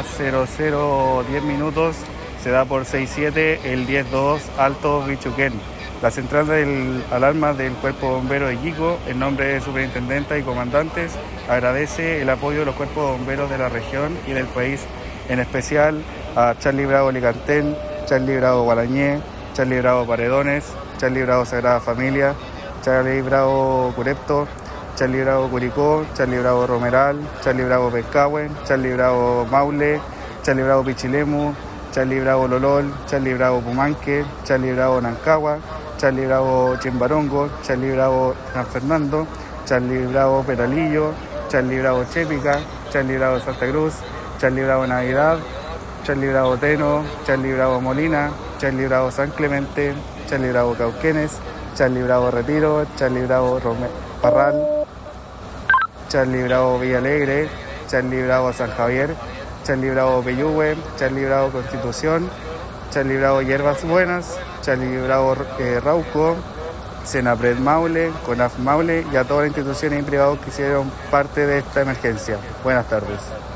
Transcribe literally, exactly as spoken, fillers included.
cero cero diez minutos se da por seis siete el diez dos Alto Bichuquén. La central de alarma del Cuerpo Bombero de Iquico, en nombre de superintendenta y comandantes, agradece el apoyo de los cuerpos bomberos de la región y del país, en especial a Charlie Bravo Licantén, Charlie Bravo Gualañé, Charlie Bravo Paredones, Charlie Bravo Sagrada Familia, Charlie Bravo Curepto, Charlie Bravo Curicó, Charlie Bravo Romeral, Charlie Bravo Pencahuen, Charlie Bravo Maule, Charlie Bravo Pichilemu, Charlie Bravo Lolol, Charlie Bravo Pumanque, Charlie Bravo Nancagua, Charlie Bravo Chimbarongo, Charlie Bravo San Fernando, Charlie Bravo Peralillo, Charlie Bravo Chépica, Charlie Bravo Santa Cruz, Charlie Bravo Navidad, Charlie Bravo Teno, Charlie Bravo Molina, Charlie Bravo San Clemente, Charlie Bravo Cauquenes, Charlie Bravo Retiro, Charlie Bravo Rome- Parral, Charlie Bravo Villalegre, Charlie Bravo San Javier, Charlie Bravo Peyúgue, Charlie Bravo Constitución, Charlie Bravo Hierbas Buenas, Charlie Bravo eh, Rauco, Senapred Maule, CONAF Maule y a todas las instituciones y privados que hicieron parte de esta emergencia. Buenas tardes.